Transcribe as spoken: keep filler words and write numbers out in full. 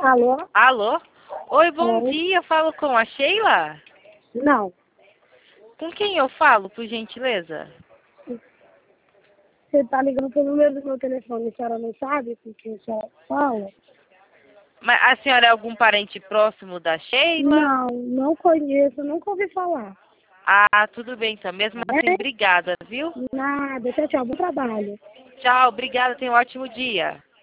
Alô? Alô? Oi, bom Oi. dia. Eu falo com a Sheila? Não. Com quem eu falo, por gentileza? Você tá ligando pro número do meu telefone, a senhora não sabe com quem a senhora fala? Mas a senhora é algum parente próximo da Sheila? Não, não conheço, nunca ouvi falar. Ah, tudo bem então. Mesmo assim, É? obrigada, viu? Nada, tchau, tchau, bom trabalho. Tchau, obrigada. Tenha um ótimo dia.